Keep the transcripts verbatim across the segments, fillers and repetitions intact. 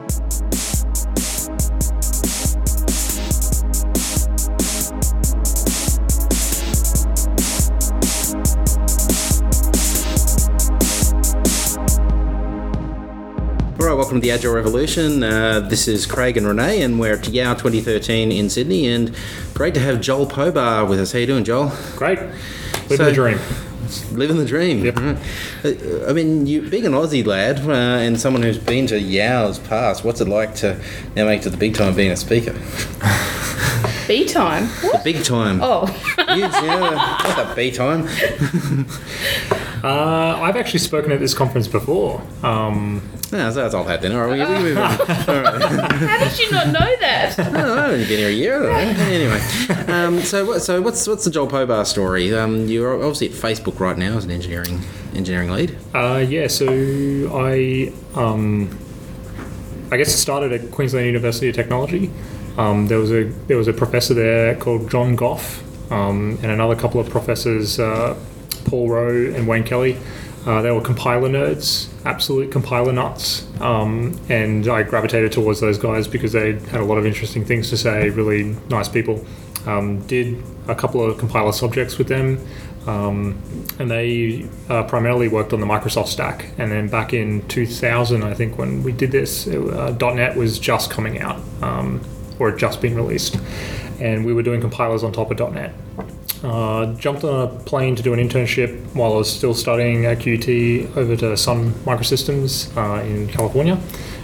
Welcome to the Agile Revolution. Uh, this is Craig and Renee, and we're at Yao twenty thirteen in Sydney. And great to have Joel Pobar with us. How you doing, Joel? Great. Living so, the dream. Living the dream. Yep. Uh, I mean, you being an Aussie lad uh, and someone who's been to Yao's past, what's it like to now make it to the big time being a speaker? B time? The big time. Oh. you, yeah, what's that B time? uh, I've actually spoken at this conference before. Um, No, so that's all that then. All right, we, we move on. All right. How did you not know that? No, I've only been here a year. I don't know. Anyway, um, so what? So what's what's the Joel Pobar story? Um, you're obviously at Facebook right now as an engineering engineering lead. uh, yeah, so I um, I guess it started at Queensland University of Technology. Um, there was a there was a professor there called John Goff, um, and another couple of professors, uh, Paul Rowe and Wayne Kelly. Uh, they were compiler nerds, absolute compiler nuts, um, and I gravitated towards those guys because they had a lot of interesting things to say, really nice people. Um, did a couple of compiler subjects with them, um, and they uh, primarily worked on the Microsoft stack. And then back in two thousand, I think, when we did this, it, uh, .NET was just coming out, um, or had just been released, and we were doing compilers on top of .NET. Uh, jumped on a plane to do an internship while I was still studying at Q U T over to Sun Microsystems uh, in California.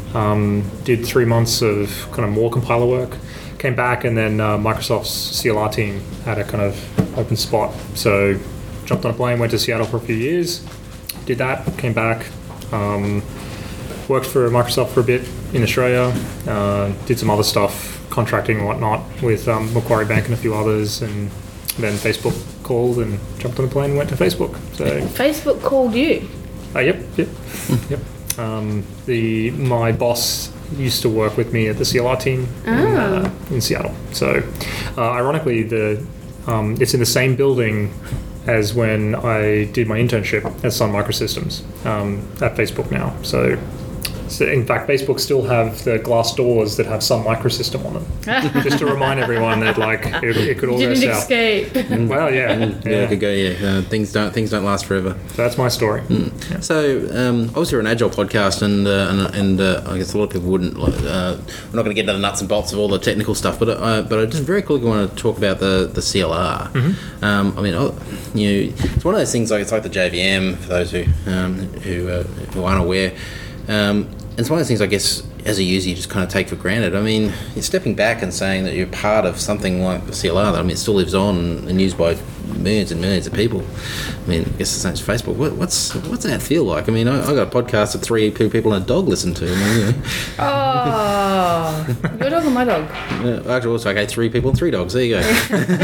Um, did three months of kind of more compiler work. Came back, and then uh, Microsoft's C L R team had a kind of open spot. So jumped on a plane, went to Seattle for a few years. Did that, came back. Um, worked for Microsoft for a bit in Australia. Uh, did some other stuff, contracting and whatnot with um, Macquarie Bank and a few others, and then Facebook called and jumped on a plane and went to Facebook. So Facebook called you? Uh, yep, yep, yep. Um, the my boss used to work with me at the C L R team oh. in, uh, in Seattle. So, uh, ironically, the um, it's in the same building as when I did my internship at Sun Microsystems um, at Facebook now. So. So in fact, Facebook still have the glass doors that have Sun Microsystem on them, just to remind everyone that like it, it could all you go didn't south. escape. Well, yeah, Yeah, yeah. it could go. Yeah, uh, things don't things don't last forever. So that's my story. Mm. Yeah. So um, obviously we're an Agile podcast, and uh, and, and uh, I guess a lot of people wouldn't. Uh, we're not going to get into the nuts and bolts of all the technical stuff, but uh, but I just very quickly want to talk about the, the C L R. Mm-hmm. Um, I mean, oh, you know, it's one of those things like it's like the J V M for those who um, who uh, who aren't aware. Um, It's one of those things, I guess, as a user, you just kind of take for granted. I mean, you're stepping back and saying that you're part of something like the C L R. That, I mean, it still lives on and used by millions and millions of people. I mean, I guess the same as Facebook. What, what's what's that feel like? I mean, I, I got a podcast that three people and a dog listen to. I mean, you know. Oh, your dog or my dog? Yeah, actually, also, okay, three people and three dogs. There you go.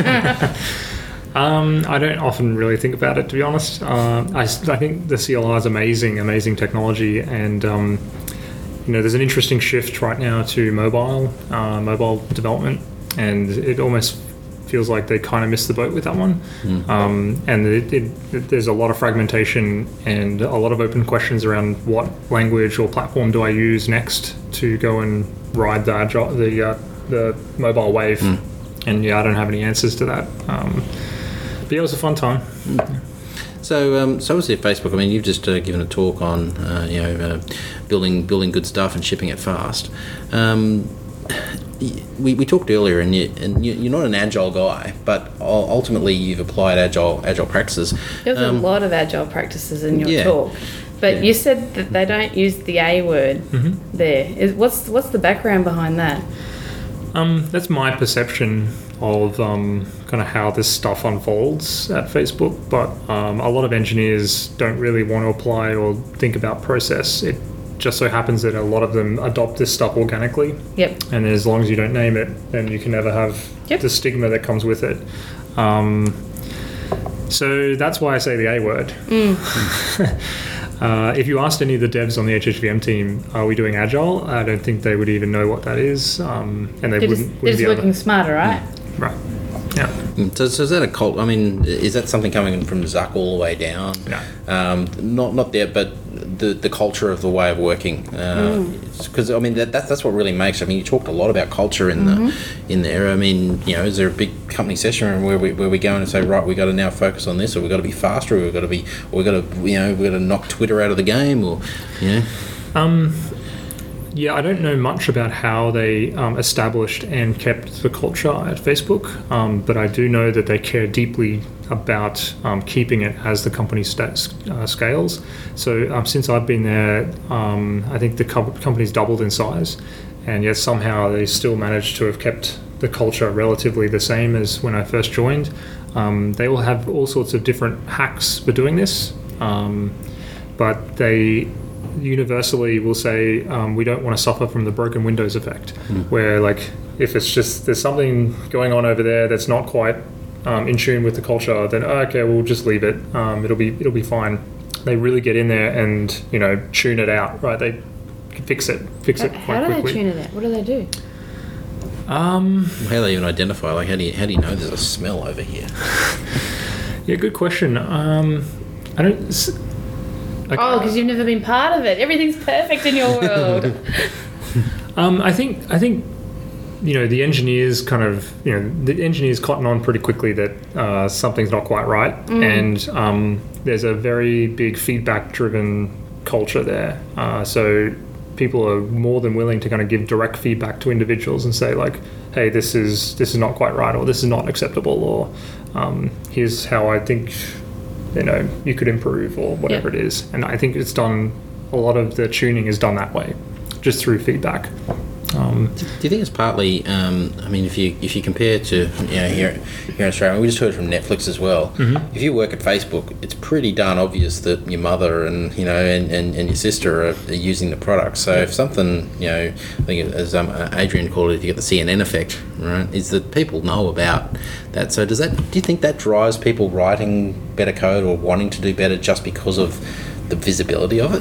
Um, I don't often really think about it, to be honest. Uh, I, I think the C L R is amazing, amazing technology, and um, you know, there's an interesting shift right now to mobile, uh, mobile development, and it almost feels like they kind of missed the boat with that one. Mm. Um, and it, it, it, there's a lot of fragmentation and a lot of open questions around what language or platform do I use next to go and ride the agile, the uh, the mobile wave. Mm. And yeah, I don't have any answers to that. Um, but yeah, it was a fun time. Mm. So, um, so obviously at Facebook, I mean, you've just uh, given a talk on, uh, you know, uh, building building good stuff and shipping it fast. Um, we, we talked earlier, and, you, and you, you're not an agile guy, but ultimately you've applied agile agile practices. There's um, a lot of agile practices in your yeah. talk, but yeah. you said that they don't use the A word mm-hmm. there. Is, what's what's the background behind that? Um, that's my perception of um, kind of how this stuff unfolds at Facebook, but um, a lot of engineers don't really want to apply or think about process. It just so happens that a lot of them adopt this stuff organically. Yep. And as long as you don't name it, then you can never have yep. the stigma that comes with it. Um, so that's why I say the A word. Mm. Uh, if you asked any of the devs on the H H V M team, are we doing agile? I don't think they would even know what that is, um, and they they're wouldn't. Just, wouldn't they're just be working able to, smarter, right? Right. Yeah. So, so is that a cult? I mean, is that something coming from Zuck all the way down? No. Um, not not there, but the the culture of the way of working, because uh, I mean that, that that's what really makes. I mean, you talked a lot about culture in Mm-hmm. the in there. I mean, you know, is there a big company session where we where we go in and say, right, we got to now focus on this, or we got to be faster, or we got to be, or we got to, you know, we got to knock Twitter out of the game, or you know. Um, yeah, I don't know much about how they um, established and kept the culture at Facebook, um, but I do know that they care deeply about um, keeping it as the company sta- uh, scales. So um, since I've been there, um, I think the co- company's doubled in size, and yet somehow they still managed to have kept the culture relatively the same as when I first joined. Um, they will have all sorts of different hacks for doing this, um, but they universally will say um, we don't want to suffer from the broken windows effect, mm. where like if it's just there's something going on over there that's not quite um, in tune with the culture, then oh, okay, we'll just leave it. Um, it'll be it'll be fine. They really get in there and you know tune it out, right? They fix it, fix it How quite do quickly. they tune it out? What do they do? Um, How do they even identify? Like, how do you how do you know there's a smell over here? yeah, good question. Um, I don't. s- Like, Oh, because you've never been part of it. Everything's perfect in your world. Um, I think I think you know the engineers kind of you know the engineers cotton on pretty quickly that uh, something's not quite right, and um, there's a very big feedback-driven culture there. Uh, so people are more than willing to kind of give direct feedback to individuals and say like, "Hey, this is this is not quite right," or "This is not acceptable," or um, "Here's how I think." You know, you could improve or whatever Yeah. it is. And I think it's done, a lot of the tuning is done that way, just through feedback. Um, Do you think it's partly? Um, I mean, if you if you compare to you know here here in Australia, we just heard from Netflix as well. Mm-hmm. If you work at Facebook, it's pretty darn obvious that your mother and you know and, and, and your sister are, are using the product. So if something you know, I think as um, Adrian called it, you get the C N N effect, right? Is that people know about that. So does that? Do you think that drives people writing better code or wanting to do better just because of the visibility of it?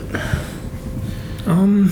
um,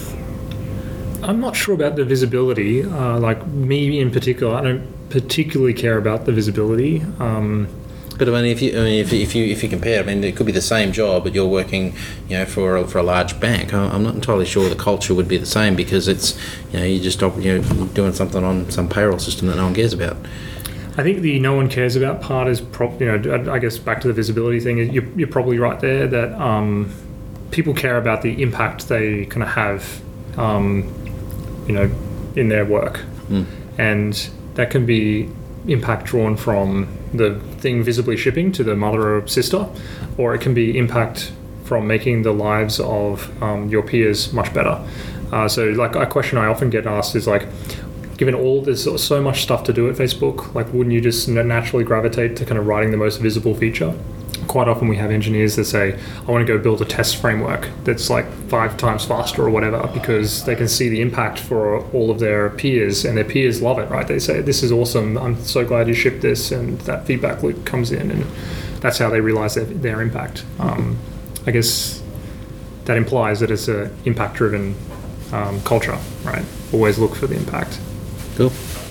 I'm not sure about the visibility. Uh, like me in particular, I don't particularly care about the visibility. Um, But I mean, if you, I mean, if, if you if you compare, I mean, it could be the same job, but you're working, you know, for a, for a large bank. I- I'm not entirely sure the culture would be the same because it's, you know, you just stop, you know, doing something on some payroll system that no one cares about. I think the no one cares about part is, pro- you know, I I guess back to the visibility thing. You're, you're probably right there that um, people care about the impact they kind of have, um, you know, in their work, Mm. and that can be impact drawn from the thing visibly shipping to the mother or sister, or it can be impact from making the lives of um, your peers much better. Uh, so, like a question I often get asked is like, given all there's so much stuff to do at Facebook, like wouldn't you just naturally gravitate to kind of writing the most visible feature? Quite often we have engineers that say, I want to go build a test framework that's like five times faster or whatever, because they can see the impact for all of their peers, and their peers love it, right? They say, this is awesome, I'm so glad you shipped this, and that feedback loop comes in, and that's how they realize their, their impact. Um, I guess that implies that it's a impact-driven um, culture, right? Always look for the impact. Cool.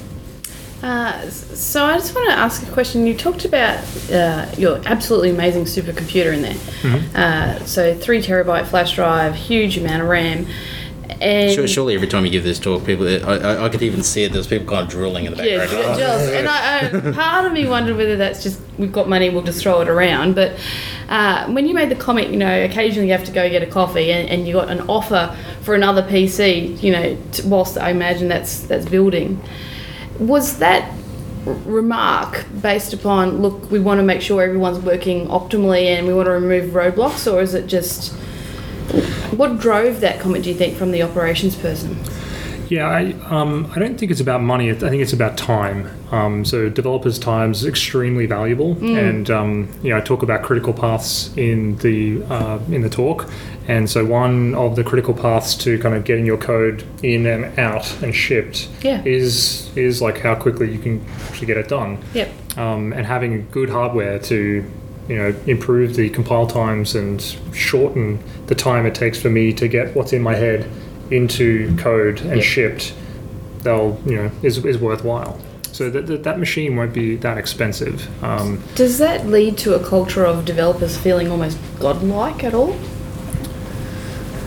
Uh, so I just want to ask a question. You talked about uh, your absolutely amazing supercomputer in there. Mm-hmm. Uh, so three terabyte flash drive, huge amount of RAM. And Sure, surely every time you give this talk, people, I, I, I could even see it. There's people kind of drooling in the yeah, background. just, and I, I, part of me wondered whether that's just we've got money, we'll just throw it around. But uh, when you made the comment, you know, occasionally you have to go get a coffee, and, and you got an offer for another P C, you know, t- whilst I imagine that's that's building. Was that r- remark based upon, look, we want to make sure everyone's working optimally and we want to remove roadblocks, or is it just, what drove that comment, do you think, from the operations person? Yeah, I, um, I don't think it's about money. I think it's about time. Um, so developers' time is extremely valuable, and um, you know I talk about critical paths in the uh, in the talk. And so one of the critical paths to kind of getting your code in and out and shipped Yeah. is is like how quickly you can actually get it done. Yep. Um, and having good hardware to you know improve the compile times and shorten the time it takes for me to get what's in my head into code and Yep. shipped, they'll you know is is worthwhile. So that that, that machine won't be that expensive. Um, Does that lead to a culture of developers feeling almost godlike at all?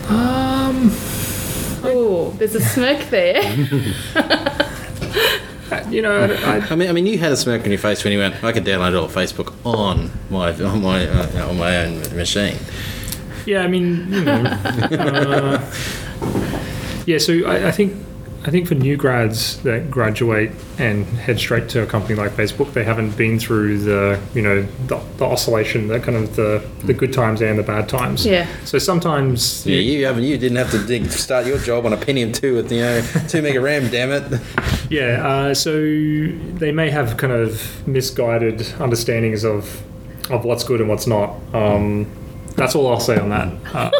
Um, Oh, there's a smirk there. you know, I, I mean, I mean, you had a smirk on your face when you went, I could download it on Facebook on my on my uh, on my own machine. yeah, I mean, you know, uh, yeah. So I, I think I think for new grads that graduate and head straight to a company like Facebook, they haven't been through the you know the, the oscillation, the kind of the, the good times and the bad times. Yeah. So sometimes Yeah, you haven't. You didn't have to dig, start your job on a Pentium two with you know two mega RAM. Damn it. Yeah, uh, so they may have kind of misguided understandings of of what's good and what's not. Um, that's all I'll say on that.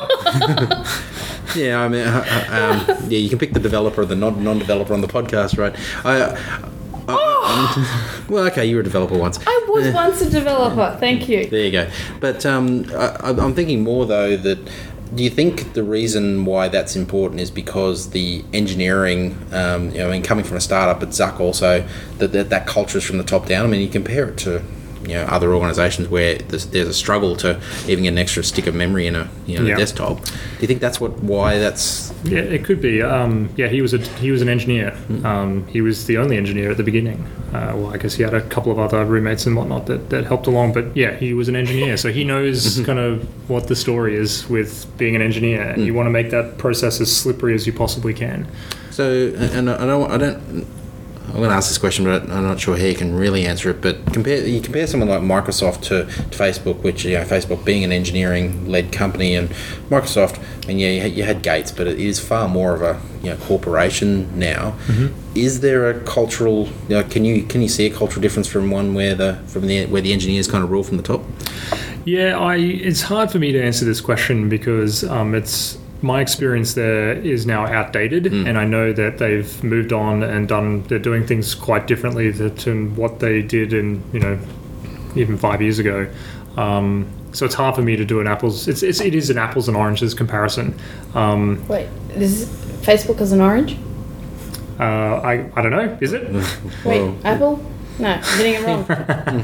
Uh, Yeah, I mean, uh, uh, um, yeah, you can pick the developer or the non non developer on the podcast, right? I, I, I, well, okay, you were a developer once. I was once a developer. Thank you. There you go. But um, I, I'm thinking more though that. Do you think the reason why that's important is because the engineering, um, you know, I mean, coming from a startup at Zuck also, that, that that culture is from the top down? I mean, you compare it to, you know, other organisations where there's, there's a struggle to even get an extra stick of memory in a you know Yeah. a desktop. Do you think that's what why that's? yeah, it could be. Um, yeah, he was a he was an engineer. Um, he was the only engineer at the beginning. Uh, well, I guess he had a couple of other roommates and whatnot that, that helped along. But yeah, he was an engineer, so he knows kind of what the story is with being an engineer. And you want to make that process as slippery as you possibly can. So, and I don't, I don't. I'm going to ask this question, but I'm not sure how you can really answer it. But compare you compare someone like Microsoft to, to Facebook, which you know, Facebook being an engineering-led company, and Microsoft. And yeah, you had, you had Gates, but it is far more of a you know corporation now. Mm-hmm. Is there a cultural? You know, can you can you see a cultural difference from one where the from the where the engineers kind of rule from the top? Yeah, I. It's hard for me to answer this question because um, it's. My experience there is now outdated, mm. and I know that they've moved on and done. They're doing things quite differently to, to what they did in you know even five years ago. Um, so it's hard for me to do an apples. It's, it's it is an apples and oranges comparison. Um, Wait, this is Facebook as an orange? uh, I I don't know. Is it? Wait, Well, Apple? No, I'm getting it wrong.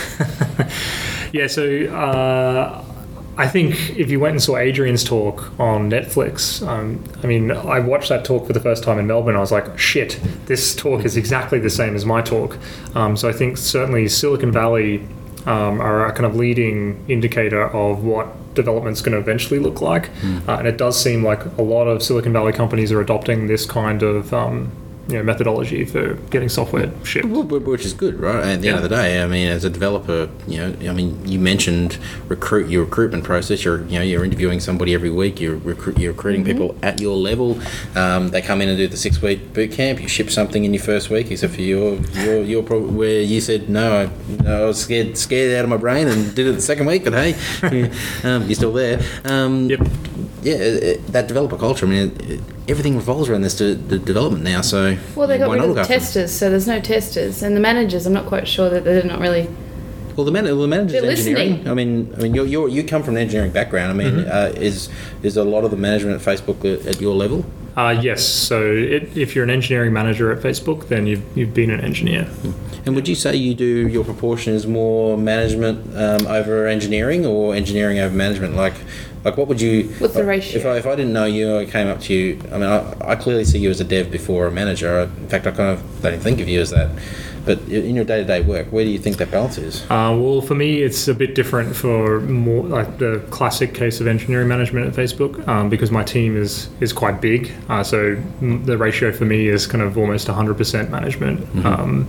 Yeah. So. Uh, I think if you went and saw Adrian's talk on Netflix, um, I mean, I watched that talk for the first time in Melbourne. I was like, shit, this talk is exactly the same as my talk. Um, so I think certainly Silicon Valley um, are a kind of leading indicator of what development's going to eventually look like. Mm. Uh, and it does seem like a lot of Silicon Valley companies are adopting this kind of um, you know, methodology for getting software shipped. Which is good, right? At the Yeah. end of the day, I mean, as a developer, you know, I mean, you mentioned recruit your recruitment process. You're, you know, you're interviewing somebody every week. You're recruit, you're recruiting mm-hmm. people at your level. Um, they come in and do the six week boot camp. You ship something in your first week, except for your your your pro- where you said no, I, I was scared scared out of my brain and did it the second week. But hey, um, you're still there. Um, Yep. Yeah, it, it, that developer culture. I mean, it, it, everything revolves around this de- de- development now. So Well, they got why rid not of look the after them? testers, so there's no testers. And the managers, I'm not quite sure that they're not really... Well, the, man- well, the manager's They're engineering. listening. I mean, I mean, you you you come from an engineering background. I mean, Mm-hmm. uh, is is a lot of the management at Facebook at, at your level? Uh, yes. So it, if you're an engineering manager at Facebook, then you've, you've been an engineer. And would you say you do your proportion is more management um, over engineering, or engineering over management? Like, like what would you? What's the ratio? If I if I didn't know you, I came up to you. I mean, I, I clearly see you as a dev before a manager. I, in fact, I kind of don't even think of you as that. But in your day-to-day work, where do you think that balance is? Uh, well, for me, it's a bit different for more like the classic case of engineering management at Facebook um, because my team is is quite big. Uh, so m- the ratio for me is kind of almost one hundred percent management, mm-hmm. um,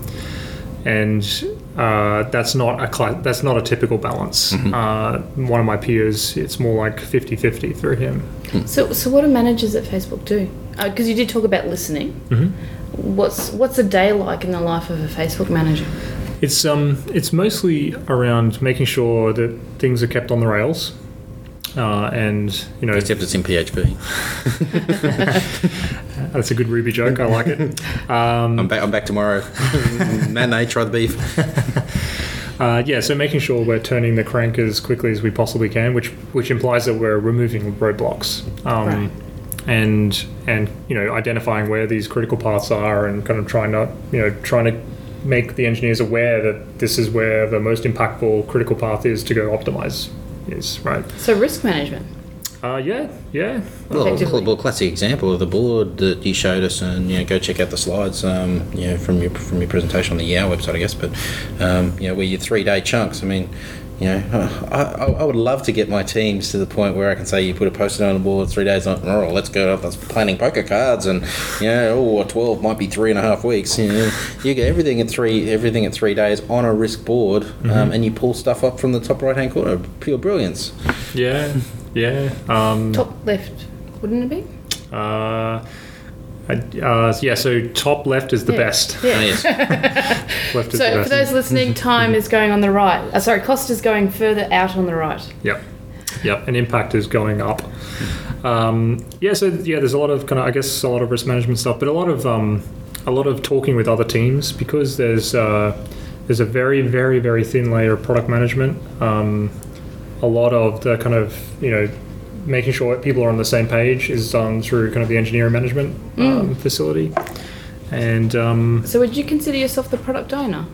and uh, that's not a cla- that's not a typical balance. Mm-hmm. Uh, one of my peers, it's more like fifty-fifty for him. So, so what do managers at Facebook do? Because uh, you did talk about listening. Mm-hmm. What's what's a day like in the life of a Facebook manager? It's um it's mostly around making sure that things are kept on the rails, uh, and you know. Except it's in P H P. That's a good Ruby joke. I like it. Um, I'm back. I'm back tomorrow. Matinee, try the beef. Uh, yeah, so making sure we're turning the crank as quickly as we possibly can, which which implies that we're removing roadblocks. Um, right. And and you know identifying where these critical paths are and kind of trying to you know trying to make the engineers aware that this is where the most impactful critical path is to go optimize is right. So risk management. Uh, yeah, yeah. Well, Effectively. well, classic example of the board that you showed us, and you know, go check out the slides, um, you know, from your from your presentation on the Yow website, I guess. But um, you know, where your three day chunks. I mean, you know, I, I, I would love to get my teams to the point where I can say you put a post-it on the board three days on, oh, let's go up, that's planning poker cards, and you know, oh, a twelve might be three and a half weeks. You know, you get everything in three everything at three days on a risk board, Mm-hmm. um, and you pull stuff up from the top right hand corner. Pure brilliance. Yeah, yeah. Um, Top left, wouldn't it be? uh, I, uh, yeah, so top left is the Yeah. best. Yeah. Oh, yes. Left is the So best. for those listening, time is going on the right. Uh, sorry, cost is going further out on the right. Yep. Yep. And impact is going up. Um, yeah. So yeah, there's a lot of kind of, I guess, a lot of risk management stuff, but a lot of um, a lot of talking with other teams because there's uh, there's a very very very thin layer of product management. Um, a lot of the kind of you know making sure people are on the same page is done through kind of the engineering management um, facility. And um, So would you consider yourself the product owner?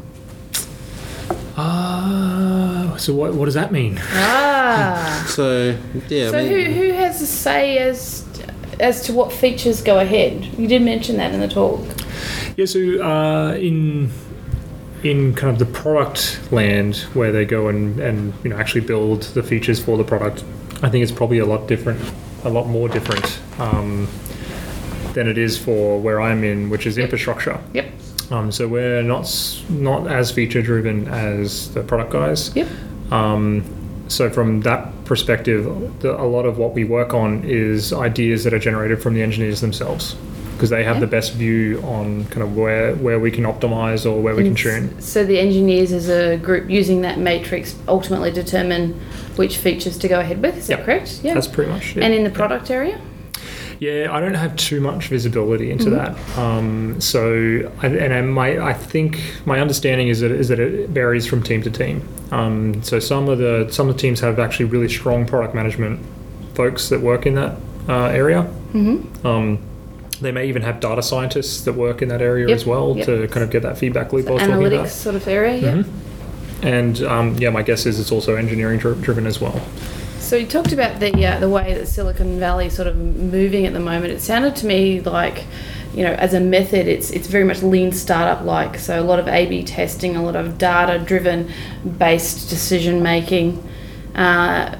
uh, so what what does that mean? Ah. So yeah, So I mean, who, who has a say as as to what features go ahead? You did mention that in the talk. Yeah, so uh, in in kind of the product land where they go and, and you know actually build the features for the product, I think it's probably a lot different, a lot more different um, than it is for where I'm in, which is Yep. infrastructure. Yep. Um, so we're not s- not as feature driven as the product guys. Yep. Um, so from that perspective, the, a lot of what we work on is ideas that are generated from the engineers themselves, because they have Okay. the best view on kind of where where we can optimize or where we can And tune. s- So the engineers as a group using that matrix ultimately determine which features to go ahead with. Is that Yep. correct? Yeah. That's pretty much it. And in the product area? Yeah, I don't have too much visibility into Mm-hmm. that. Um, so, I, and I, my, I think my understanding is that is that it varies from team to team. Um, so some of the some of the teams have actually really strong product management folks that work in that uh, area. Mm-hmm. Um, they may even have data scientists that work in that area Yep, as well yep. to kind of get that feedback loop I was Analytics talking sort of area, yeah. about. Mhm. And um, yeah, my guess is it's also engineering dri- driven as well. So you talked about the uh, the way that Silicon Valley is sort of moving at the moment. It sounded to me like, you know, as a method, it's it's very much lean startup like. So a lot of A B testing, a lot of data driven based decision making. Uh,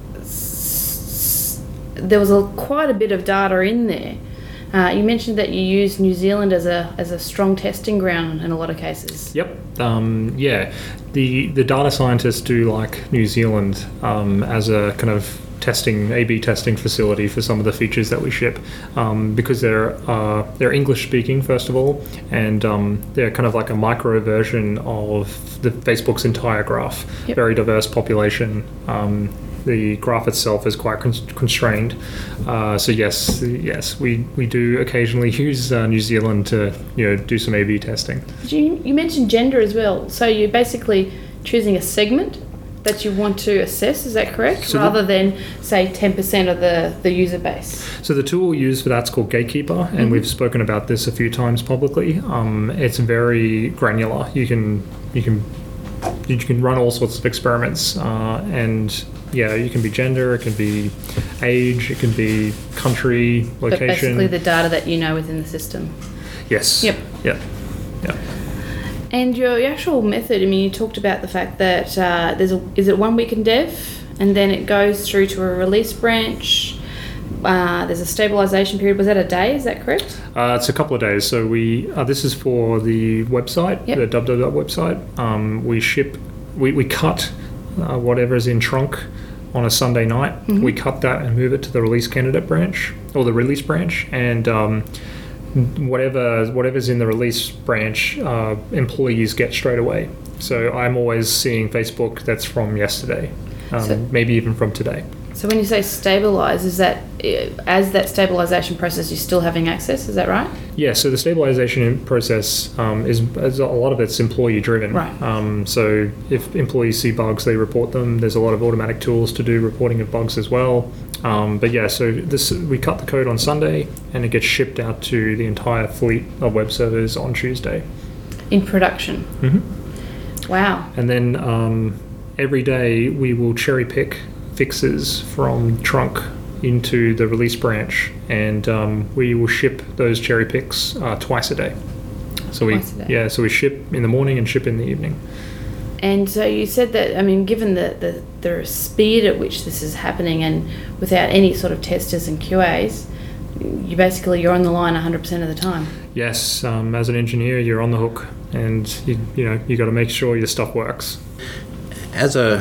s- there was a, quite a bit of data in there. Uh, you mentioned that you use New Zealand as a as a strong testing ground in a lot of cases. Yep. Um, yeah. The the data scientists do like New Zealand um, as a kind of testing A B testing facility for some of the features that we ship um, because they're uh, they're English speaking first of all, and um, they're kind of like a micro version of the Facebook's entire graph. Yep. Very diverse population. Um, the graph itself is quite con- constrained. Uh, so yes, yes, we, we do occasionally use uh, New Zealand to you know do some A B testing. You, you mentioned gender as well. So you're basically choosing a segment that you want to assess, is that correct? So the- Rather than, say, ten percent of the, the user base. So the tool we use for that's called Gatekeeper, and we've spoken about this a few times publicly. Um, it's very granular. You can you can you can run all sorts of experiments, uh, and yeah, you can be gender, it can be age, it can be country, But location. basically the data that you know within the system. yes. Yep. Yep. Yep. And your, your actual method, I mean, you talked about the fact that uh, there's a, is it one week in dev, and then it goes through to a release branch. Uh, there's a stabilization period. Was that a day? Is that correct? Uh, it's a couple of days. So we uh, this is for the website, Yep. the w w w website. Um, we ship, we, we cut uh, whatever's in trunk on a Sunday night. Mm-hmm. We cut that and move it to the release candidate branch or the release branch, and um, whatever whatever's in the release branch, uh, employees get straight away. So I'm always seeing Facebook that's from yesterday, um, So- maybe even from today. So when you say stabilize, is that uh, as that stabilization process, you're still having access? Is that right? Yeah, so the stabilization process um, is, is a lot of it's employee driven. Right. Um, so if employees see bugs, they report them. There's a lot of automatic tools to do reporting of bugs as well. Um, but yeah, so this we cut the code on Sunday, and it gets shipped out to the entire fleet of web servers on Tuesday. In production. Mm-hmm. Wow. And then um, every day we will cherry pick fixes from trunk into the release branch, and um, we will ship those cherry picks uh, twice a day. So we Twice a day. yeah, so we ship in the morning and ship in the evening. And so you said that, I mean, given the, the, the speed at which this is happening and without any sort of testers and Q As, you basically, you're on the line one hundred percent of the time. Yes, um, as an engineer, you're on the hook, and you, you know you got to make sure your stuff works. As a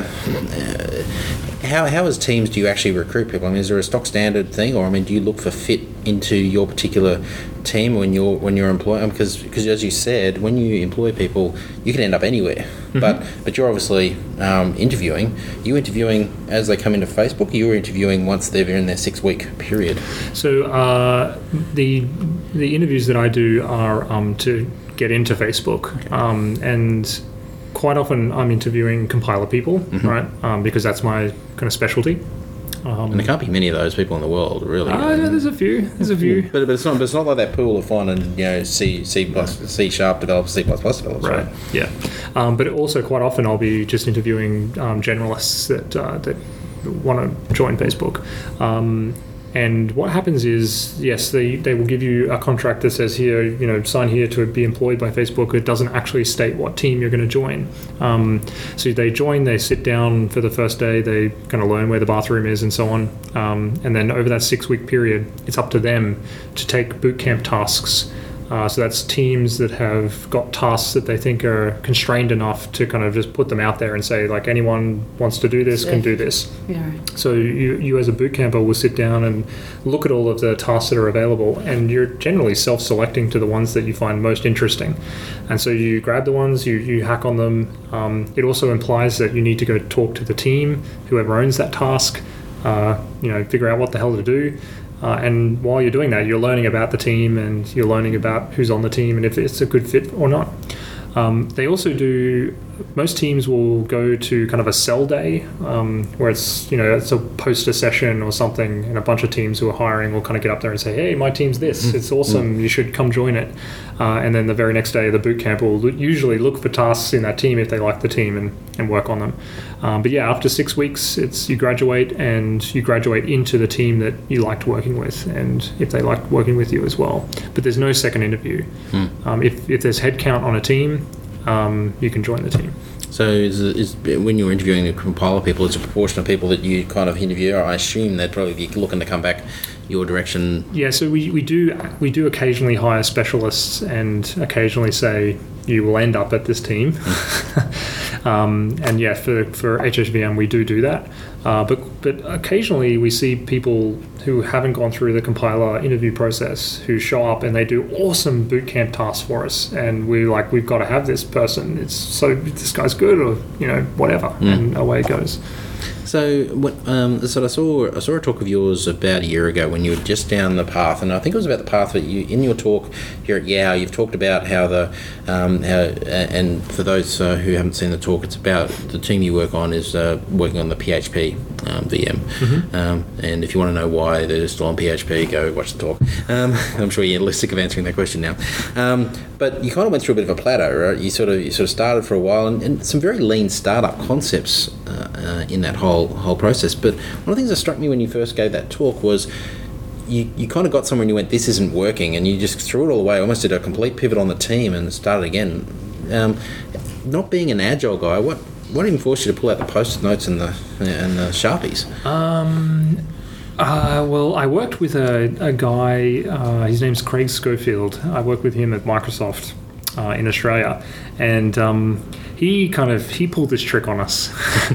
uh, how how as teams do you actually recruit people? I mean, is there a stock standard thing, or I mean, do you look for fit into your particular team when you're when you're employing? Because because as you said, when you employ people, you can end up anywhere. Mm-hmm. But but you're obviously um, interviewing. You interviewing as they come into Facebook. Or you're interviewing once they're in their six week period. So uh, the the interviews that I do are um, to get into Facebook, okay. um, and quite often I'm interviewing compiler people, mm-hmm. right? Um, because that's my kind of specialty. Um, and there can't be many of those people in the world, really. Uh, yeah, there's a few. There's a few. But, but it's not. But it's not like that pool of finding, you know, C C plus C sharp developers, C plus plus developers, right? right? Yeah. Um, but also quite often I'll be just interviewing um, generalists that uh, that want to join Facebook. Um, And what happens is, yes, they, they will give you a contract that says here, you know, sign here to be employed by Facebook. It doesn't actually state what team you're going to join. Um, so they join, they sit down for the first day, they kind of learn where the bathroom is and so on. Um, and then over that six-week period, it's up to them to take bootcamp tasks. Uh, so that's teams that have got tasks that they think are constrained enough to kind of just put them out there and say, like, anyone wants to do this, can do this. Yeah. So you, you as a boot camper will sit down and look at all of the tasks that are available, and you're generally self-selecting to the ones that you find most interesting. And so you grab the ones, you, you hack on them. Um, it also implies that you need to go talk to the team, whoever owns that task, uh, you know, figure out what the hell to do. Uh, and while you're doing that, you're learning about the team, and you're learning about who's on the team and if it's a good fit or not. Um, they also do, most teams will go to kind of a sell day, um, where it's, you know, it's a poster session or something, and a bunch of teams who are hiring will kind of get up there and say, hey, my team's this, mm-hmm. it's awesome, you should come join it. Uh, and then the very next day, the boot camp will lo- usually look for tasks in that team if they like the team and, and work on them. Um, but yeah, after six weeks, it's you graduate, and you graduate into the team that you liked working with, and if they like working with you as well. But there's no second interview. Mm. Um, if, if there's headcount on a team, um, you can join the team. So is, is when you're interviewing a compiler people, it's a proportion of people that you kind of interview. I assume they'd probably be looking to come back your direction. Yeah, so we, we do we do occasionally hire specialists, and occasionally say you will end up at this team. um, and yeah, for for H H V M we do do that. Uh, but but occasionally we see people who haven't gone through the compiler interview process who show up and they do awesome bootcamp tasks for us, and we're like, we've got to have this person. It's so this guy's good, or you know whatever, mm. and away it goes. So, what, um, so I saw I saw a talk of yours about a year ago when you were just down the path, and I think it was about the path that you in your talk here at Yao. You've talked about how the um, how and for those uh, who haven't seen the talk, it's about the team you work on is uh, working on the P H P um, V M. Mm-hmm. Um, and if you want to know why they're still on P H P, go watch the talk. Um, I'm sure you're sick of answering that question now. Um, but you kind of went through a bit of a plateau, right? You sort of you sort of started for a while, and, and some very lean startup concepts uh, uh, in that whole whole process. But one of the things that struck me when you first gave that talk was you, you kind of got somewhere and you went, this isn't working, and you just threw it all away, almost did a complete pivot on the team and started again. Um, not being an agile guy, what what even forced you to pull out the post-it notes and the and the Sharpies? Um, uh, well, I worked with a, a guy, uh, his name's Craig Schofield. I worked with him at Microsoft uh, in Australia, and um, he kind of he pulled this trick on us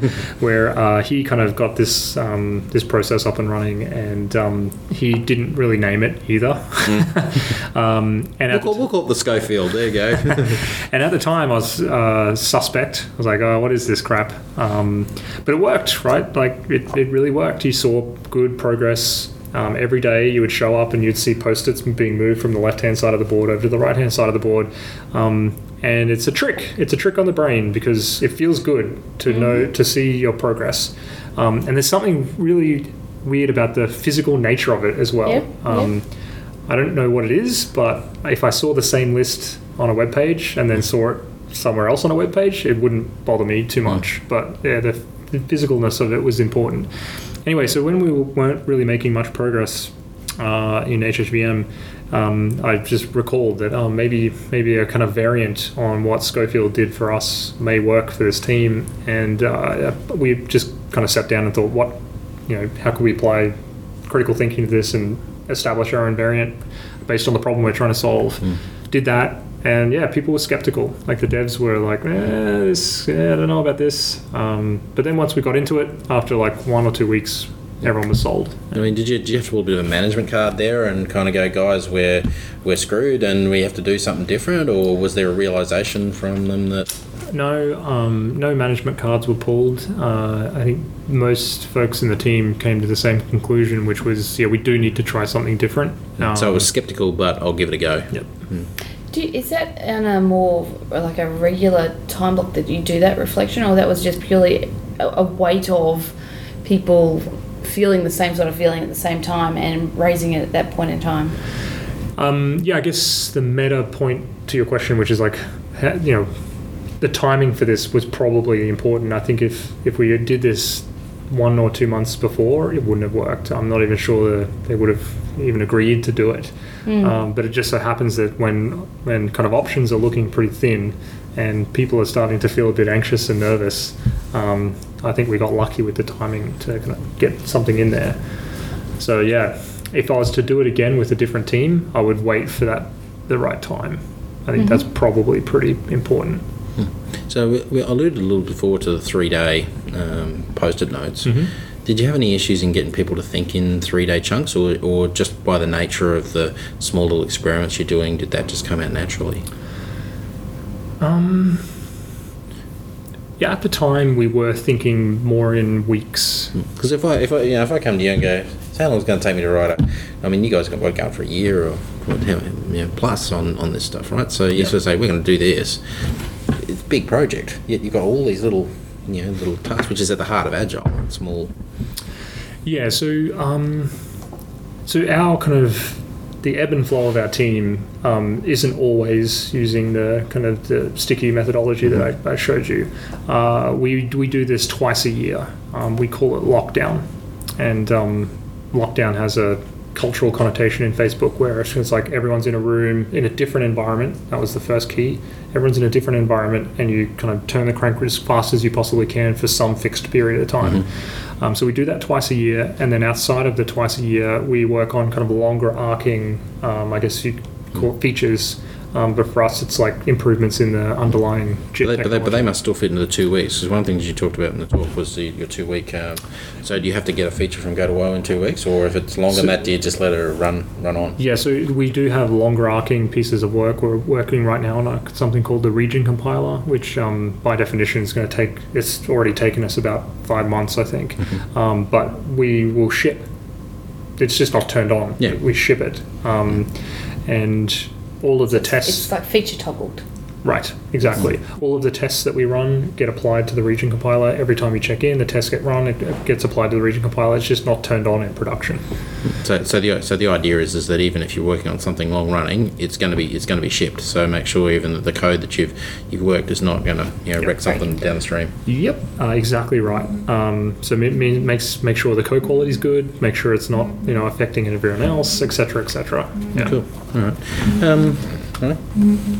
where uh, he kind of got this um, this process up and running, and um, he didn't really name it either. Mm. um, and we'll, call, t- we'll call it the Schofield. There you go. And at the time, I was uh, suspect. I was like, "Oh, what is this crap?" Um, but it worked, right? Like it, it really worked. You saw good progress. Um, every day you would show up and you'd see post-its being moved from the left-hand side of the board over to the right-hand side of the board. Um, and it's a trick. It's a trick on the brain because it feels good to mm-hmm. know, to see your progress. Um, and there's something really weird about the physical nature of it as well. Yep. Um, yep. I don't know what it is, but if I saw the same list on a web page and then saw it somewhere else on a web page, it wouldn't bother me too much. Mm. But yeah, the, the physicalness of it was important. anyway, so when we weren't really making much progress uh, in H H V M, um, I just recalled that oh, maybe maybe a kind of variant on what Schofield did for us may work for this team, and uh, we just kind of sat down and thought, what, you know, how could we apply critical thinking to this and establish our own variant based on the problem we're trying to solve. Mm. Did that, and yeah, people were skeptical. Like the devs were like, eh, this, eh, I don't know about this. Um, but then once we got into it, after like one or two weeks, everyone was sold. I mean, did you, did you have to put a bit of a management card there and kind of go, guys, we're we're screwed and we have to do something different, or was there a realization from them that? No, um, no management cards were pulled. Uh, I think most folks in the team came to the same conclusion, which was, yeah, we do need to try something different. Um, so I was skeptical, but I'll give it a go. Yep. Mm. Do you, is that on a more like a regular time block that you do that reflection, or that was just purely a, a weight of people feeling the same sort of feeling at the same time and raising it at that point in time? Um, yeah, I guess the meta point to your question, which is like, you know, the timing for this was probably important. I think if, if we did this one or two months before, it wouldn't have worked. I'm not even sure they would have even agreed to do it. Mm. Um, but it just so happens that when when kind of options are looking pretty thin and people are starting to feel a bit anxious and nervous, um, I think we got lucky with the timing to kind of get something in there. So yeah, if I was to do it again with a different team, I would wait for that the right time. I think mm-hmm. that's probably pretty important. So we, we alluded a little before to the three-day um, post-it notes. Mm-hmm. Did you have any issues in getting people to think in three-day chunks, or, or just by the nature of the small little experiments you're doing, did that just come out naturally? Um. Yeah, at the time we were thinking more in weeks. Because if I, if I, you know, if I come to you and go, so how long is it going to take me to write it? I mean, you guys got work going for a year or you know, plus on, on this stuff, right? So you yep. sort of say, we're going to do this. It's a big project, yet you've got all these little, you know, little tasks, which is at the heart of Agile, small. Yeah, so um, so our kind of the ebb and flow of our team um, isn't always using the kind of the sticky methodology mm-hmm. that I, I showed you. Uh, we we do this twice a year. Um, we call it lockdown, and um, lockdown has a cultural connotation in Facebook where it's like everyone's in a room in a different environment. That was the first key. Everyone's in a different environment and you kind of turn the crank as fast as you possibly can for some fixed period of time. Mm-hmm. Um, so we do that twice a year, and then outside of the twice a year we work on kind of longer arcing, um, I guess you could call it features. Um, but for us, it's like improvements in the underlying chip but they, technology. But they, but they must still fit into the two weeks. Because one of the things you talked about in the talk was the, your two-week. Um, so do you have to get a feature from Go to Woe in two weeks, or if it's longer so, than that, do you just let it run run on? Yeah, so we do have longer arcing pieces of work. We're working right now on a, something called the region compiler, which um, by definition is going to take. It's already taken us about five months, I think. Mm-hmm. Um, but we will ship. It's just not turned on. Yeah. We ship it, um, and. All of the tests... It's like feature toggled. Right, exactly. All of the tests that we run get applied to the region compiler. Every time you check in, the tests get run, it gets applied to the region compiler. It's just not turned on in production. So, so the so the idea is is that even if you're working on something long running, it's going to be it's going to be shipped. So make sure even that the code that you've you've worked is not going to you know yep. wreck something down the stream. Yep, uh, exactly right. Um, so it makes make sure the code quality is good. Make sure it's not you know affecting everyone else, et cetera, et cetera. Yeah. Cool. All right. Um, all right.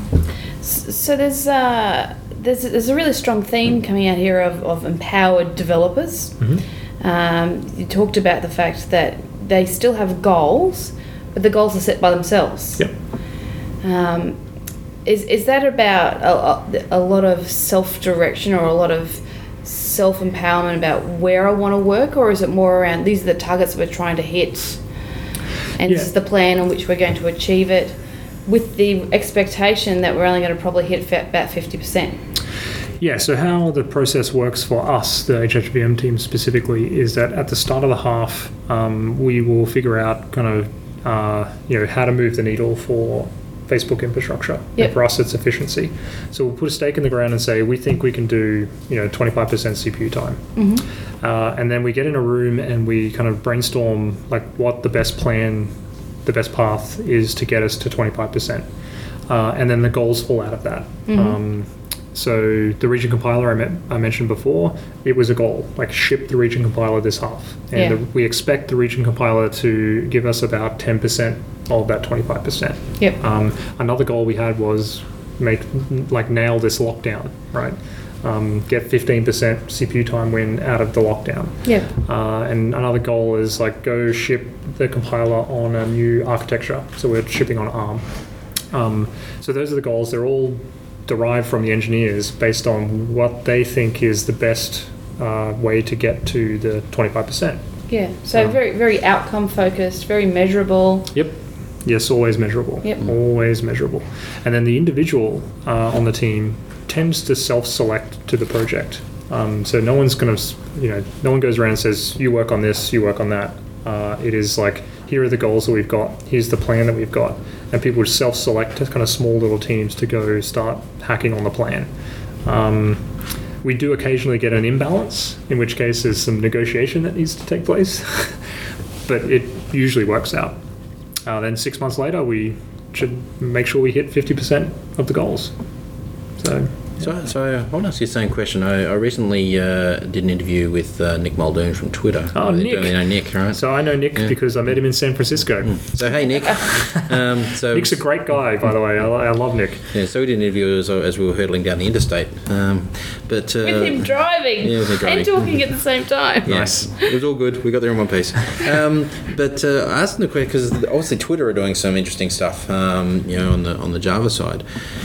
So there's uh, there's there's a really strong theme coming out here of, of empowered developers. Mm-hmm. Um, you talked about the fact that they still have goals, but the goals are set by themselves. Yep. Um, is is that about a, a lot of self-direction or a lot of self-empowerment about where I want to work, or is it more around these are the targets we're trying to hit, and yeah. this is the plan on which we're going to achieve it, with the expectation that we're only going to probably hit about fifty percent? Yeah, so how the process works for us, the H H V M team specifically, is that at the start of the half, um, we will figure out kind of, uh, you know, how to move the needle for Facebook infrastructure. Yep. And for us, it's efficiency. So we'll put a stake in the ground and say, we think we can do, you know, twenty-five percent C P U time. Mm-hmm. Uh, and then we get in a room and we kind of brainstorm like what the best plan the best path is to get us to twenty-five percent. Uh, and then the goals fall out of that. Mm-hmm. Um, So the region compiler I, met, I mentioned before, it was a goal, like ship the region compiler this half. And Yeah. the, we expect the region compiler to give us about ten percent of that twenty-five percent. Yep. Um, another goal we had was make like nail this lockdown, right? Um, get fifteen percent C P U time win out of the lockdown. Yep. Uh, and another goal is like go ship the compiler on a new architecture. So we're shipping on ARM. Um, so those are the goals. They're all derived from the engineers based on what they think is the best uh, way to get to the twenty-five percent. Yeah. So Um, very, very outcome focused, very measurable. Yep. Yes, always measurable. Yep. Always measurable. And then the individual uh, on the team tends to self-select to the project. Um, so no one's going to, you know, no one goes around and says, you work on this, you work on that. Uh, it is like, here are the goals that we've got, here's the plan that we've got. And people self-select to kind of small little teams to go start hacking on the plan. Um, we do occasionally get an imbalance, in which case there's some negotiation that needs to take place. But it usually works out. Uh, then six months later, we should make sure we hit fifty percent of the goals. So, So, so I want to ask you the same question. I, I recently uh, did an interview with uh, Nick Muldoon from Twitter. Oh, Uh, Nick. You know Nick, right? so I know Nick Yeah. because I met him in San Francisco. So hey, Nick. um, so Nick's a great guy, by the way. I, I love Nick. yeah, so we did an interview as, as we were hurtling down the interstate. Um, but uh, With him driving, yeah, with him driving. and talking at the same time. Yes, it was all good. We got there in one piece. Um, but uh, I asked him the question because obviously Twitter are doing some interesting stuff, um, you know, on the on the Java side.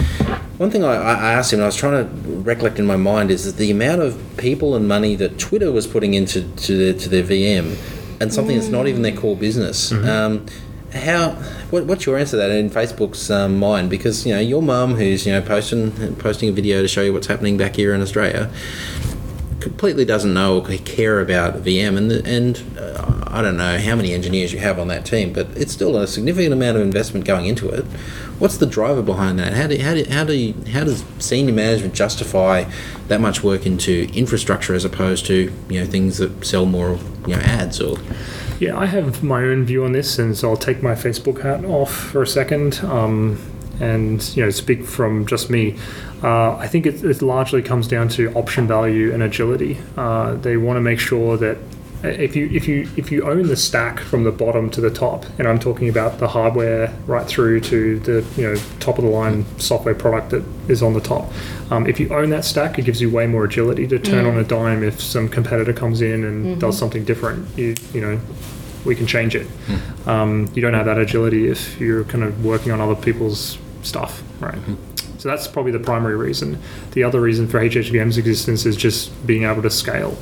One thing I, I asked him, and I was trying to recollect in my mind, is that the amount of people and money that Twitter was putting into to their, to their V M, and something that's not even their core business. Mm-hmm. Um, how? What, what's your answer to that in Facebook's um, mind? Because you know your mum, who's you know posting posting a video to show you what's happening back here in Australia, completely doesn't know or care about V M, and the, and uh, I don't know how many engineers you have on that team, but it's still a significant amount of investment going into it. What's the driver behind that? How do how do how do you, how does senior management justify that much work into infrastructure as opposed to you know things that sell more you know ads or? Yeah, I have my own view on this, and so I'll take my Facebook hat off for a second, um, and you know, speak from just me. Uh, I think it, it largely comes down to option value and agility. Uh, they want to make sure that if you if you if you own the stack from the bottom to the top, and I'm talking about the hardware right through to the you know top of the line software product that is on the top. Um, if you own that stack, it gives you way more agility to turn Mm. on a dime if some competitor comes in and Mm-hmm. does something different. You you know. We can change it. Um, you don't have that agility if you're kind of working on other people's stuff, right? So that's probably the primary reason. The other reason for H H V M's existence is just being able to scale.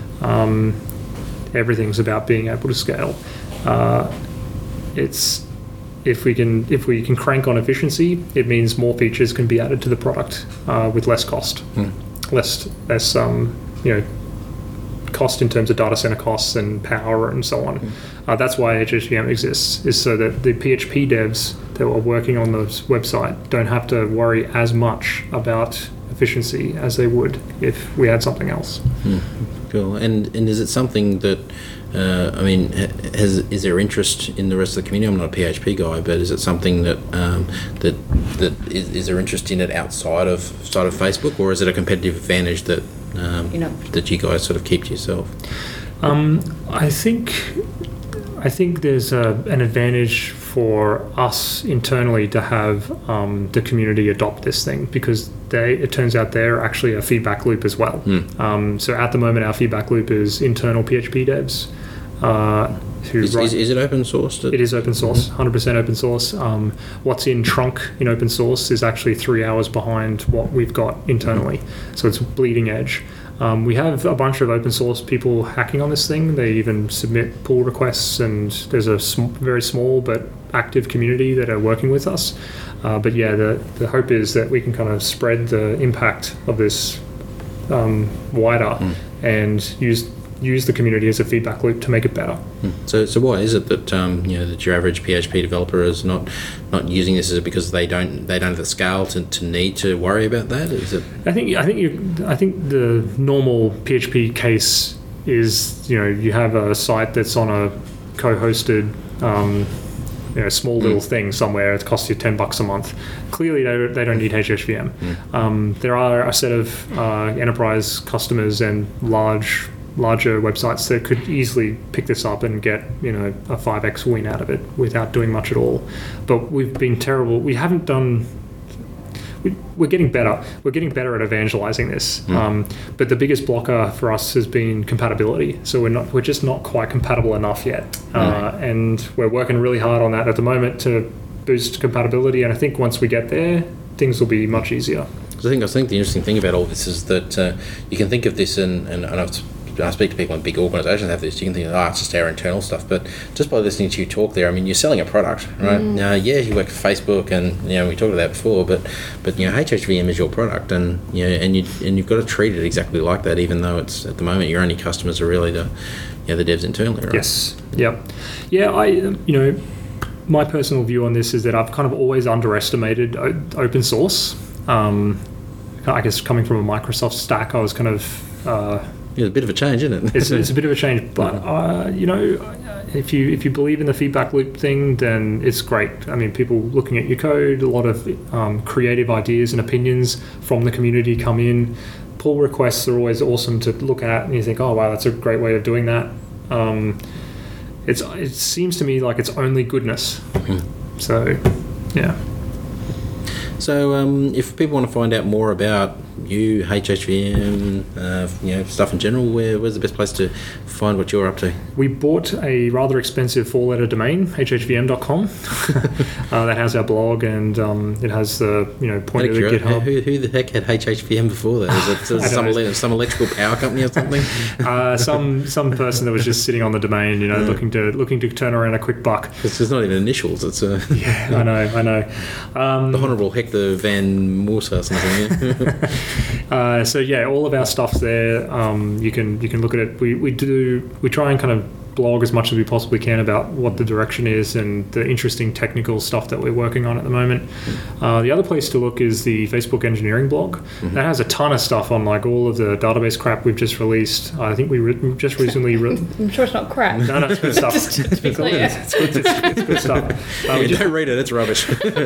Um, everything's about being able to scale. Uh, it's if we can if we can crank on efficiency, it means more features can be added to the product uh, with less cost, Mm. less less um, you know. cost in terms of data center costs and power and so on. Mm. Uh, that's why H H V M exists, is so that the P H P devs that are working on this website don't have to worry as much about efficiency as they would if we had something else. Mm. Cool. And and is it something that uh, I mean, has is there interest in the rest of the community? I'm not a P H P guy, but is it something that um, that that is, is there interest in it outside of outside of Facebook, or is it a competitive advantage that um, You know. that you guys sort of keep to yourself? Um, I think I think there's a, an advantage for us internally to have um, the community adopt this thing, because they it turns out they're actually a feedback loop as well. Mm. Um, so at the moment, our feedback loop is internal P H P devs. Uh, who Is, write- is, is it open source? It is open source, one hundred percent open source. Um, what's in trunk in open source is actually three hours behind what we've got internally. So it's bleeding edge. Um, we have a bunch of open source people hacking on this thing. They even submit pull requests, and there's a sm- very small but active community that are working with us. Uh, but yeah, the, the hope is that we can kind of spread the impact of this um, wider Mm. and use use the community as a feedback loop to make it better. Hmm. So, so why is it that um, you know that your average P H P developer is not not using this? Is it because they don't they don't have the scale to, to need to worry about that? Is it? I think I think you I think the normal P H P case is, you know, you have a site that's on a co-hosted um, you know, small little thing somewhere. It costs you ten bucks a month. Clearly, they don't, they don't need H H V M. Mm. Um, there are a set of uh, enterprise customers and large larger websites that could easily pick this up and get, you know, a five x win out of it without doing much at all. But we've been terrible. We haven't done. We, we're getting better. We're getting better at evangelizing this. Mm. Um, but the biggest blocker for us has been compatibility. So we're not. We're just not quite compatible enough yet. Mm. Uh, and we're working really hard on that at the moment to boost compatibility. And I think once we get there, things will be much easier. I think I think the interesting thing about all this is that uh, you can think of this, and and, and I've, I speak to people in big organisations that have this. You can think, oh, it's just our internal stuff, but just by listening to you talk there, I mean, you're selling a product, right? Mm. Uh, yeah, you work for Facebook, and you know we talked about that before, but but you know H H V M is your product, and you know, and you and you've got to treat it exactly like that, even though it's at the moment your only customers are really the you know, the devs internally, right? Yes. Yep. Yeah. I you know my personal view on this is that I've kind of always underestimated o- open source. Um, I guess coming from a Microsoft stack, I was kind of uh, Yeah, it's a bit of a change, isn't it? it's, it's a bit of a change, but uh, you know, if you if you believe in the feedback loop thing, then it's great. I mean, people looking at your code, a lot of um, creative ideas and opinions from the community come in. Pull requests are always awesome to look at, and you think, oh wow, that's a great way of doing that. Um, it's it seems to me like it's only goodness. Mm-hmm. So, yeah. So, um, if people want to find out more about you, H H V M, uh, you know, stuff in general, where where's the best place to find what you're up to? We bought a rather expensive four-letter domain, H H V M dot com. uh, that has our blog, and um, it has the you know point to the GitHub. Who, who the heck had H H V M before that? Is it sort of some, ele- some electrical power company or something? uh, some some person that was just sitting on the domain, you know, Yeah. looking to looking to turn around a quick buck. It's, it's not even initials. It's a Yeah, I know, I know. Um, the Honourable Hector Van Moosa or something. Yeah? Uh, so yeah, all of our stuff's there. Um, you can you can look at it. We we do we try and kind of blog as much as we possibly can about what the direction is and the interesting technical stuff that we're working on at the moment. Uh, the other place to look is the Facebook engineering blog. Mm-hmm. That has a ton of stuff on like all of the database crap we've just released. I think we re- just recently. Re- I'm sure it's not crap. no, no, it's good stuff. Just to be clear. It's good, it's, it's good stuff. Uh, we Yeah, just- don't read it. It's rubbish.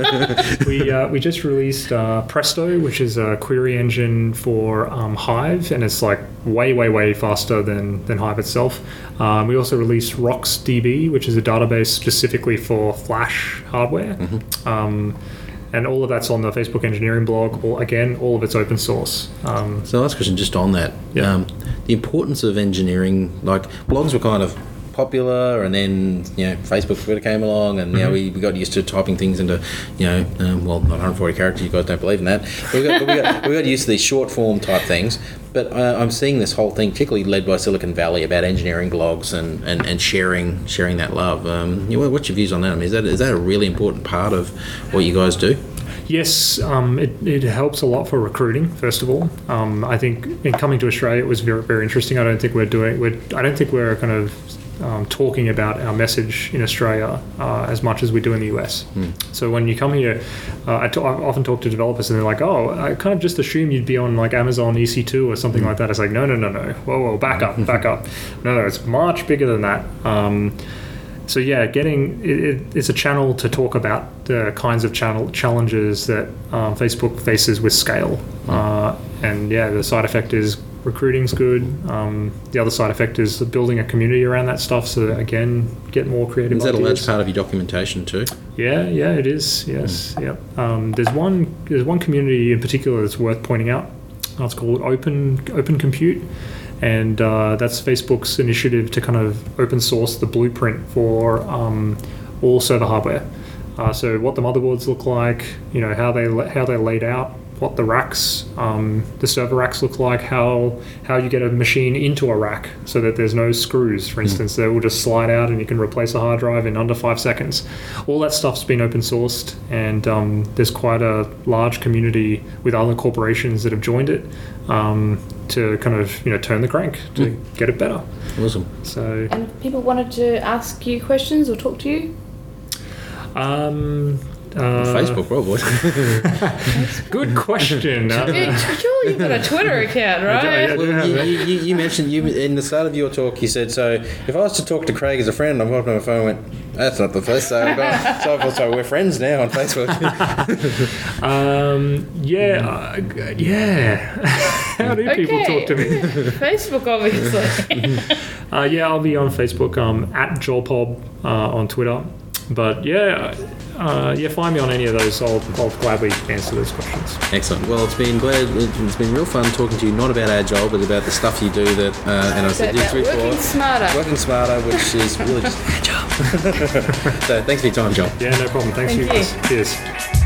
we uh, we just released uh, Presto, which is a query engine for um, Hive, and it's like way way way faster than than Hive itself. Um, we also released RocksDB, which is a database specifically for Flash hardware, Mm-hmm. um, and all of that's on the Facebook engineering blog. All, again, all of it's open source. Um, So last question, just on that, Yeah. um, the importance of engineering. Like blogs were kind of popular, and then you know Facebook sort of came along, and you know we, we got used to typing things into you know um, well not one hundred forty characters. You guys don't believe in that. But we got, but we got we got used to these short form type things. But uh, I'm seeing this whole thing, particularly led by Silicon Valley, about engineering blogs and, and, and sharing sharing that love. Um, you know, what's your views on that? I mean, is that is that a really important part of what you guys do? Yes, um, it, it helps a lot for recruiting. First of all, um, I think in coming to Australia, it was very very interesting. I don't think we're doing. We're, I don't think we're kind of um, talking about our message in Australia uh, as much as we do in the U S. Mm. So when you come here, uh, I, t- I often talk to developers, and they're like, "Oh, I kind of just assumed you'd be on like Amazon E C two or something mm. like that." It's like, no, no, no, no. Whoa, whoa, back up, back up. No, no, it's much bigger than that. Um, So yeah, getting it, it, it's a channel to talk about the kinds of channel challenges that um, Facebook faces with scale, uh, and yeah, the side effect is recruiting's good. Um, the other side effect is building a community around that stuff. So that, again, get more creative. Is that ideas. a large part of your documentation too? Yeah, yeah, it is. Yes, mm. yep. Um, there's one there's one community in particular that's worth pointing out. Uh, it's called Open Open Compute. And uh, that's Facebook's initiative to kind of open source the blueprint for um, all server hardware. Uh, so what the motherboards look like, you know, how they how they're laid out, what the racks, um, the server racks look like, how how you get a machine into a rack so that there's no screws, for instance. Mm. They will just slide out and you can replace a hard drive in under five seconds. All that stuff's been open sourced, and um, there's quite a large community with other corporations that have joined it. Um, to kind of you know turn the crank to mm. get it better. Awesome. So, and if people wanted to ask you questions or talk to you, um, Uh, Facebook, probably. Good question. Uh, Yeah, surely you've got a Twitter account, right? I do Well, have you, that. you, you you mentioned you in the start of your talk. You said, "So if I was to talk to Craig as a friend, I'm hopping on my phone." and went, "That's not the first." So, I've got, so, I've- so we're friends now on Facebook. Um, yeah, uh, yeah. How do people talk to me? Facebook, obviously. Uh, yeah, I'll be on Facebook um, at JoelPob uh, on Twitter. But yeah, uh, yeah, find me on any of those. I'll, I'll gladly answer those questions. Excellent. Well, it's been glad. It's been real fun talking to you, not about Agile, but about the stuff you do. That uh, and I said About you three, working four, smarter. working smarter, which is really just Agile. So thanks for your time, Joel. Yeah, no problem. Thanks Thank for you. your Cheers.